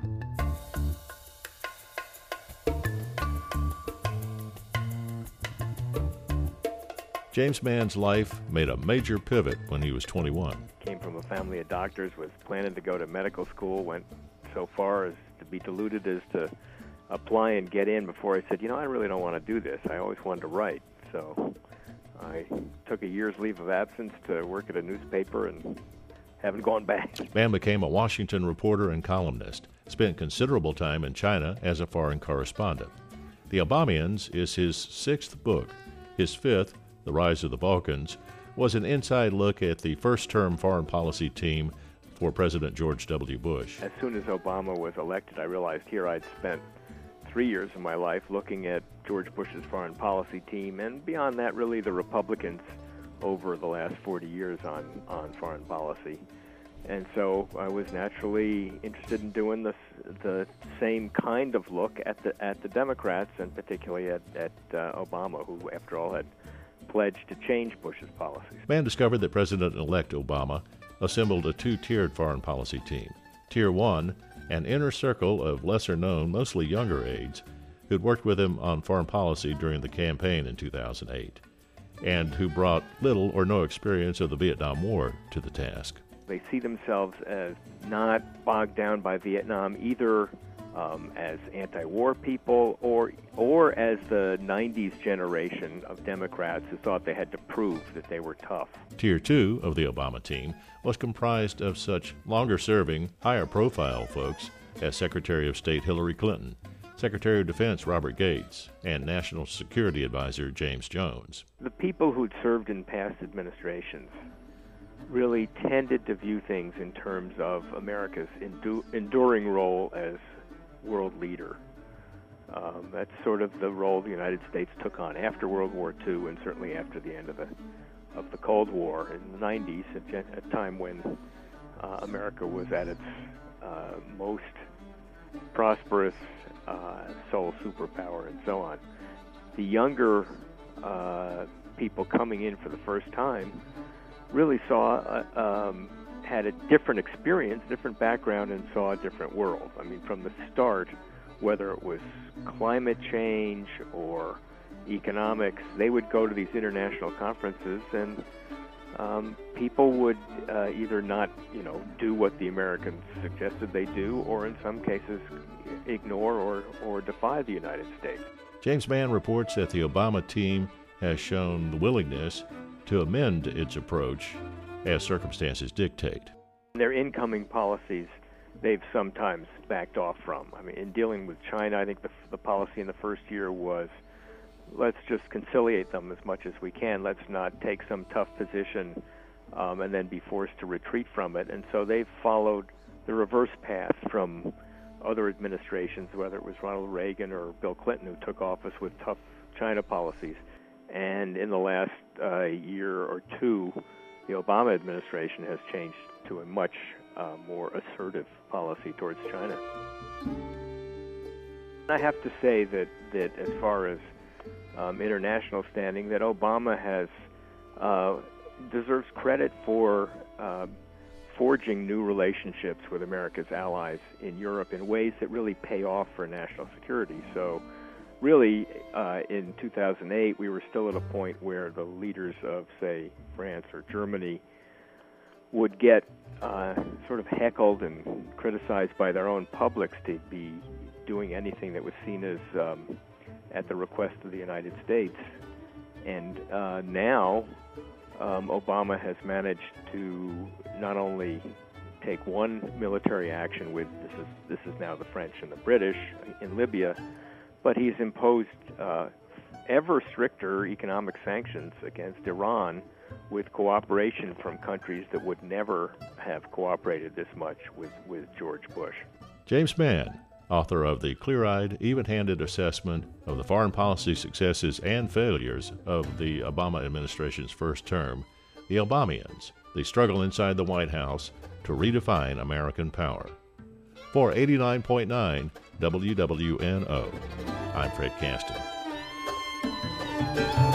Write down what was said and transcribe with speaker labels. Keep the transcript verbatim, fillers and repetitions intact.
Speaker 1: James Mann's life made a major pivot when he was twenty-one.
Speaker 2: Came from a family of doctors, was planning to go to medical school, went so far as to be deluded as to apply and get in before I said, you know, I really don't want to do this. I always wanted to write. So I took a year's leave of absence to work at a newspaper and haven't gone back.
Speaker 1: Mann became a Washington reporter and columnist, spent considerable time in China as a foreign correspondent. The Obamians is his sixth book. His fifth, The Rise of the Balkans, was an inside look at the first-term foreign policy team for President George W. Bush.
Speaker 2: As soon as Obama was elected, I realized here I'd spent three years of my life looking at George Bush's foreign policy team, and beyond that, really the Republicans over the last forty years on, on foreign policy. And so I was naturally interested in doing this, the same kind of look at the at the Democrats, and particularly at, at uh, Obama, who, after all, had pledged to change Bush's policies.
Speaker 1: Mann discovered that President-elect Obama assembled a two-tiered foreign policy team. Tier one, an inner circle of lesser-known, mostly younger aides, who'd worked with him on foreign policy during the campaign in two thousand eight, and who brought little or no experience of the Vietnam War to the task.
Speaker 2: They see themselves as not bogged down by Vietnam, either um, as anti-war people or or as the nineties generation of Democrats who thought they had to prove that they were tough.
Speaker 1: Tier two of the Obama team was comprised of such longer-serving, higher-profile folks as Secretary of State Hillary Clinton, Secretary of Defense Robert Gates, and National Security Advisor James Jones.
Speaker 2: The people who'd served in past administrations really tended to view things in terms of America's endu- enduring role as world leader. Um, that's sort of the role the United States took on after World War Two, and certainly after the end of the of the Cold War in the nineties, at a time when uh, America was at its uh, most prosperous, uh, sole superpower, and so on. The younger uh, people coming in for the first time really saw, uh, um, had a different experience, different background, and saw a different world. I mean, from the start, whether it was climate change or economics, they would go to these international conferences, and um, people would uh, either not, you know, do what the Americans suggested they do, or in some cases ignore or, or defy the United States.
Speaker 1: James Mann reports that the Obama team has shown the willingness to amend its approach as circumstances dictate.
Speaker 2: Their incoming policies, they've sometimes backed off from. I mean, in dealing with China, I think the, the policy in the first year was, let's just conciliate them as much as we can. Let's not take some tough position um, and then be forced to retreat from it. And so they've followed the reverse path from other administrations, whether it was Ronald Reagan or Bill Clinton, who took office with tough China policies. And in the last uh, year or two, the Obama administration has changed to a much uh, more assertive policy towards China. I have to say that, that as far as um, international standing, that Obama has uh, deserves credit for uh, forging new relationships with America's allies in Europe in ways that really pay off for national security. So really, uh, in two thousand eight, we were still at a point where the leaders of, say, France or Germany would get uh, sort of heckled and criticized by their own publics to be doing anything that was seen as um, at the request of the United States. And uh, now, um, Obama has managed to not only take one military action with, this is, this is now the French and the British in Libya, but he's imposed uh, ever stricter economic sanctions against Iran with cooperation from countries that would never have cooperated this much with, with George Bush.
Speaker 1: James Mann, author of the clear-eyed, even-handed assessment of the foreign policy successes and failures of the Obama administration's first term, The Obamians, the struggle inside the White House to redefine American power. For eighty-nine point nine W W N O, I'm Fred Caston.